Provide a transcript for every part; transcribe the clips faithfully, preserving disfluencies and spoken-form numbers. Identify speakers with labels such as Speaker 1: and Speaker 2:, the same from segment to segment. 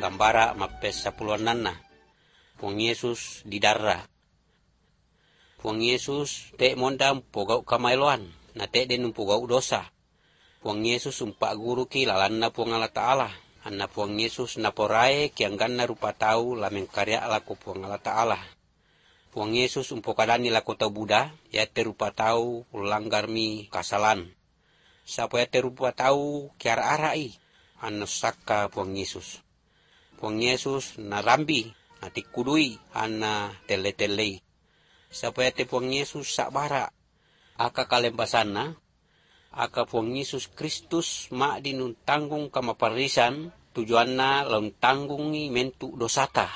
Speaker 1: Gambara mapes sapuluan nana. Puang Yesus di darah. Puang Yesus te mondam pogau kamailoan. Na te den pogau dosa. Puang Yesus umpak guru ki lalanna puang Allah Ta'ala. Anna puang Yesus naporae kiangganna rupa tau lameng karya laku puang Allah Ta'ala. Puang Yesus umpokadani laku tau Buddha, ya te rupa tau ulanggar mi kasalan. Sapa ya te rupa tau kiara arai, anna saka puang Yesus. Puang Yesus narambi, natikudui, anna tele-telei. Sapa ya te puang Yesus sakbara, aka kalembasana, aka puang Yesus Kristus mak dinun tanggung kamaparisan, tujuanna laun tanggungi mentu dosata.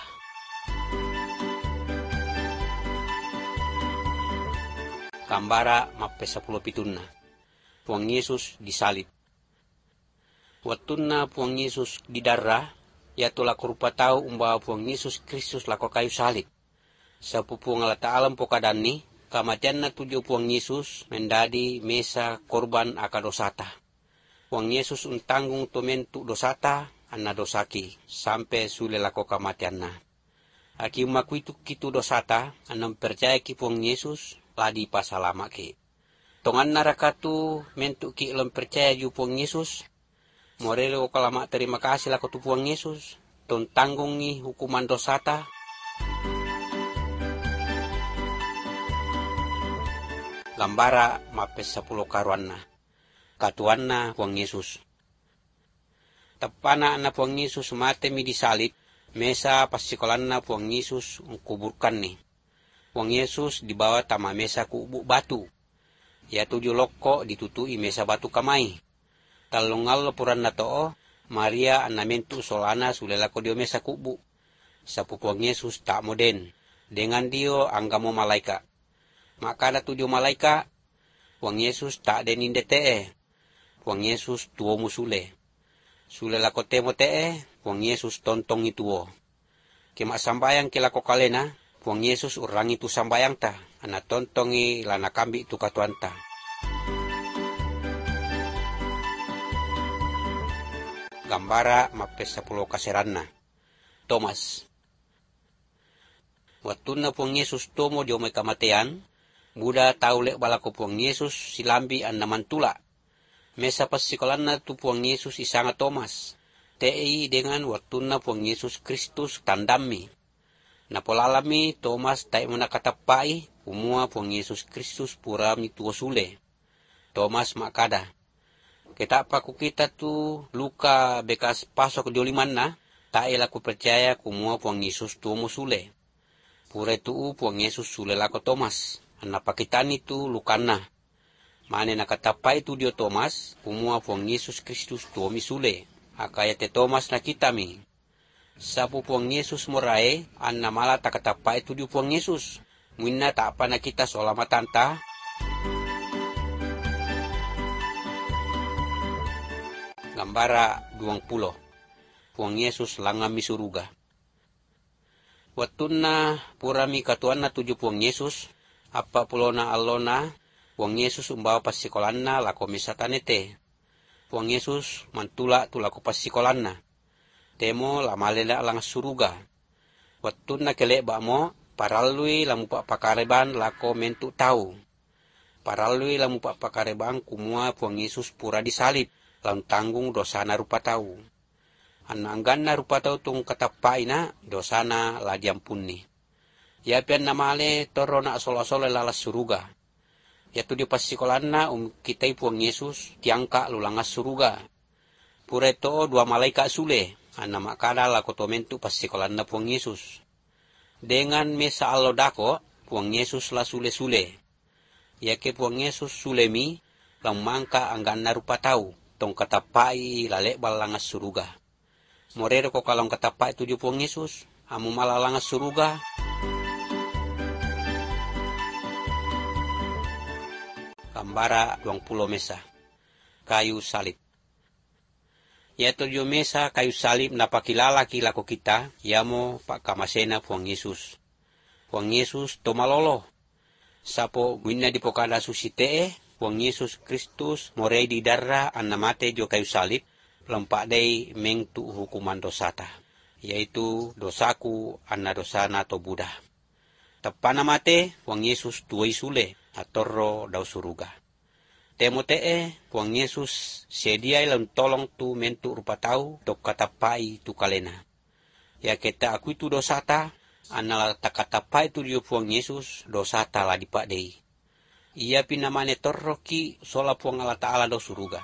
Speaker 1: Gambara mapes sepuluh pitunna. Puang Yesus disalib. Watunna puang Yesus di darah, ya tu laku rupa tau umbawa puang Yesus Kristus laku kayu salib. Sapu puang Allah Ta'ala pokadani, kamatianna tujuh puang Yesus mendadi mesa korban aka dosata. Puang Yesus untanggung tu mentu dosata, anna dosaki, sampai sule laku kamatianna. Aki umaku itu kitu dosata, anna percaya ki puang Yesus, ladi pasalama ki. Tongan narakatu mentu ki lem percaya ju puang Yesus. Morelo kalama terima kasih laku tu puang Yesus. Ton tanggungi hukuman dosata. Gambara mapes sepuluh karuanna. Katuanna puang Yesus. Tepana anak puang Yesus mate mi disalib. Mesa pasikolanna puang Yesus kuburkan ni. Puang Yesus dibawa tama mesa kubu batu. Ya tujuh loko ditutui mesa batu kamai. Talungal puran na too, Maria anamentu solana sulelako dio mesa kubu. Sapu puang Yesus tak moden. Dengan dio anggamo malaika. Maka ada tujuh malaika. Puang Yesus tak denin detee. Puang Yesus tuo musule. Sulelako temo tee, puang Yesus tontong ituo. Kemak sambayang kilako kalena. Puang Yesus urangi tu sambayang ta, ana tontongi lana kambi tu katuan ta. Gambara mapes sepuluh kaseranna. Thomas. Watuna puang Yesus tomo diomai kamatean, Buddha taulek balako puang Yesus silambi anna mantula. Mesa pasikolanna tu puang Yesus isanga Thomas. Tei dengan watuna puang Yesus Kristus tandami. Napolalami Thomas tai menakatapai umua puang Yesus Kristus pura mituo sule. Thomas makada. Ketapa ku kita tu luka bekas pasok diolimanna, tai laku percaya kumua puang Yesus tuo musule. Pura tu puang Yesus sule lako Thomas. Anapa kitani tu lukana. Mane nakatapai tu dio Thomas, kumua puang Yesus Kristus tuo misule. Akayate Thomas na kitami. Sapu puang Yesus morae, anna mala takatapai tujuh puang Yesus. Mwinna tak apa na kita solama tanta. Gambara duang pulo. Puang Yesus langami suruga. Watunna purami katuanna tujuh puang Yesus. Apa pulona allona, puang Yesus umbawa pasikolanna lako misatanete. Puang Yesus mantula tu lako pasikolanna. Temo lamalela lang suruga. Watun na kelek bamo, paralui lamu pak pakareban lako mentu tau. Paralui lamu pak pakareban kumua puang Yesus pura disalib, laun tanggung dosana rupa tau. Ananggan na rupa tau tung katapaina, dosana ladiampuni. Ya pian namale toro na solo-solo lalas suruga. Ya tu di pasikolanna um kitai puang Yesus tiangka lulangas suruga. Pureto dua malaikat sule. Anna makada lako tomentu pasikolanna puang Yesus. Dengan mesa allodako, puang Yesus la sule-sule. Yake puang Yesus sulemi, lang mangka anggan na rupa tau, tong katapai lalek balangas suruga. Morero ko kalong katapai tujuh puang Yesus, amu malalangas suruga. Gambara duang pulo mesa. Kayu salib. Ya tujuh mesa kayu salib napakilala kilako kita, yamo pak kamasena puang Yesus. Puang Yesus tomalolo. Sapo gwinna di pokada susitee, puang Yesus Kristus morei di darah anna mate jo kayu salib, lempak dei mengtu hukuman dosata. yaitu dosaku anna dosana to Buddha. Tapana mate Puang Yesus tuai sule atorro dau suruga. Temo tee Puang Yesus sedia ilang tolong tu mentu rupa tau tok katapai tu kalena. Ya kita aku itu dosata anala takatapai tu dio Puang Yesus dosata la dipadei. Ia pinamane torroki sola Puang Allah Ta'ala do suruga.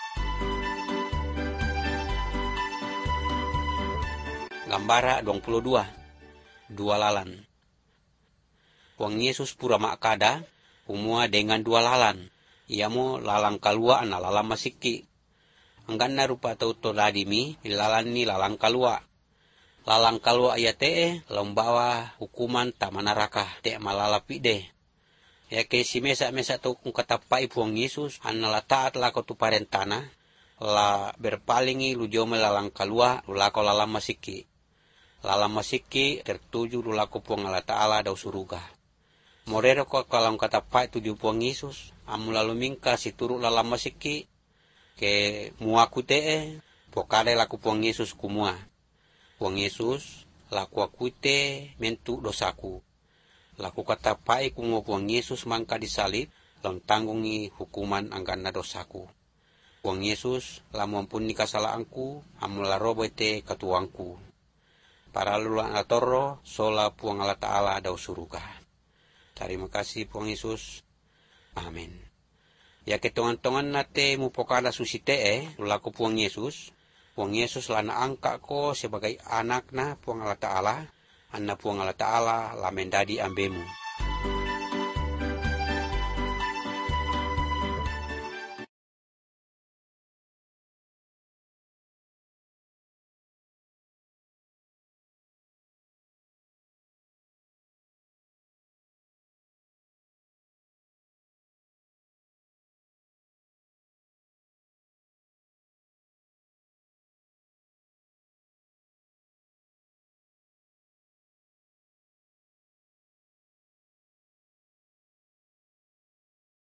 Speaker 1: Gambara dua puluh dua. Dua lalan. Puang Yesus pura makada umua dengan dua lalan. Ia mo lalang kalua ana lalang masiki. Angganna rupa tau to ladimi ilalan ni lalang kalua. Lalang kalua ia tee lombawa hukuman tamanaraka te malalapi de. Ya ke si mesa-mesa tau kung katapai Puang Yesus anala taat lako tu parentana la berpalingi lujome lalang kalua lulako lalang masiki. Lalang masiki tertuju lulako Puang Allah Ta'ala dau suruga. Morero ko kalang katapai tu Puang Yesus amu lalu mingka si turu lalang masiki ke muaku tee pokale laku Puang Yesus kumua. Puang Yesus laku aku te mentu dosaku. Laku katapai kumua Puang Yesus mangka disalib lawan tanggungi hukuman anggana dosaku. Puang Yesus lamu ampuni kasalahanku amu larobo te katuangku. Para lulang atorro sola Puang Allah Ta'ala dau suruga. Terima kasih Puang Yesus. Amin. Ya ketongan-tongan nate mupokada susite eh lulaku Puang Yesus. Puang Yesus lana angka ko sebagai anakna Puang Allah Ta'ala. Anna Puang Allah Ta'ala la mendadi ambemu.